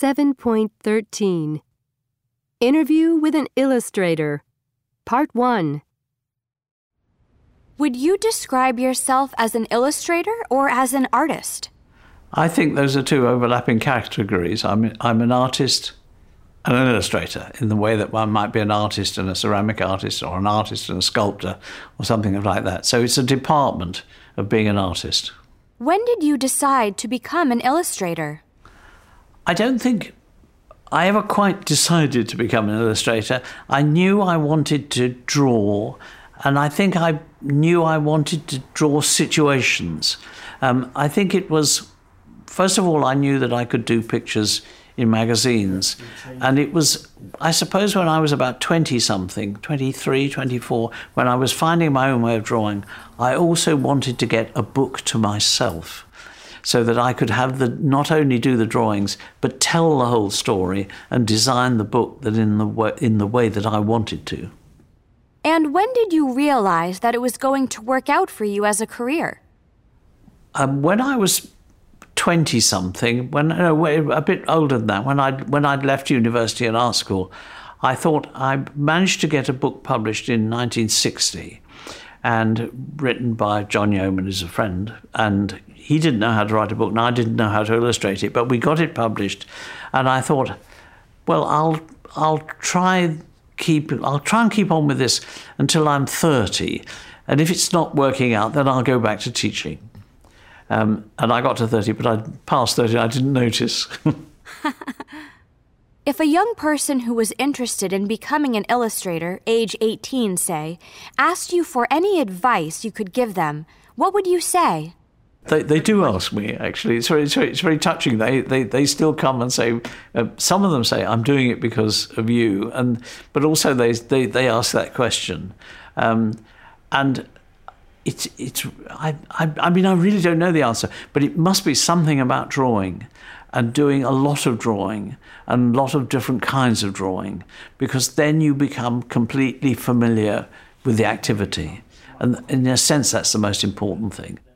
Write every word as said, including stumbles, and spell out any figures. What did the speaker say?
seven point thirteen. Interview with an illustrator. Part one. Would you describe yourself as an illustrator or as an artist? I think those are two overlapping categories. I'm, I'm an artist and an illustrator in the way that one might be an artist and a ceramic artist or an artist and a sculptor or something like that. So it's a department of being an artist. When did you decide to become an illustrator? I don't think I ever quite decided to become an illustrator. I knew I wanted to draw, and I think I knew I wanted to draw situations. Um, I think it was, first of all, I knew that I could do pictures in magazines. And it was, I suppose, when I was about twenty-something, twenty-three, twenty-four, when I was finding my own way of drawing, I also wanted to get a book to myself, so that I could have the not only do the drawings, but tell the whole story and design the book that in the way, in the way that I wanted to. And when did you realize that it was going to work out for you as a career? Um, when I was twenty-something, when no, a bit older than that, when I'd, when I'd left university and art school, I thought I managed to get a book published in nineteen sixty and written by John Yeoman, who's a friend, and he didn't know how to write a book and I didn't know how to illustrate it, but we got it published, and I thought, well, I'll I'll try keep I'll try and keep on with this until I'm thirty, and if it's not working out, then I'll go back to teaching. Um, and I got to thirty, but I passed thirty, I didn't notice. If a young person who was interested in becoming an illustrator, age eighteen, say, asked you for any advice you could give them, what would you say? They they do ask me, actually. It's very, it's very, it's very touching. They, they they still come and say, uh, some of them say, I'm doing it because of you. and But also they they, they ask that question. Um, and it's, it's I, I, I mean, I really don't know the answer, but it must be something about drawing and doing a lot of drawing and a lot of different kinds of drawing, because then you become completely familiar with the activity. And in a sense, that's the most important thing.